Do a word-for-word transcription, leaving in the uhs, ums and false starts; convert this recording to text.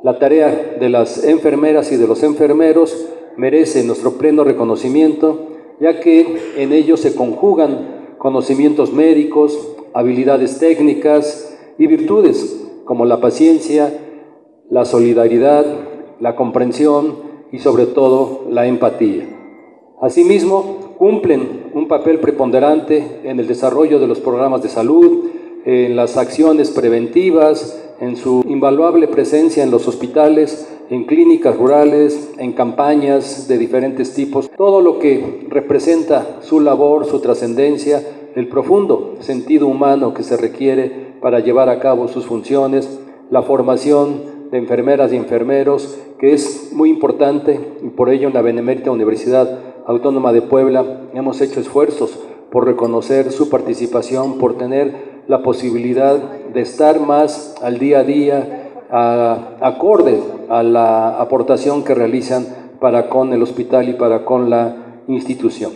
La tarea de las enfermeras y de los enfermeros merece nuestro pleno reconocimiento, ya que en ellos se conjugan conocimientos médicos, habilidades técnicas y virtudes como la paciencia, la solidaridad, la comprensión y sobre todo la empatía. Asimismo, cumplen un papel preponderante en el desarrollo de los programas de salud, en las acciones preventivas, en su invaluable presencia en los hospitales, en clínicas rurales, en campañas de diferentes tipos, todo lo que representa su labor, su trascendencia, el profundo sentido humano que se requiere para llevar a cabo sus funciones, la formación de enfermeras y enfermeros, que es muy importante, y por ello en la Benemérita Universidad Autónoma de Puebla hemos hecho esfuerzos por reconocer su participación, por tener la posibilidad de estar más al día a día, a, acorde a la aportación que realizan para con el hospital y para con la institución.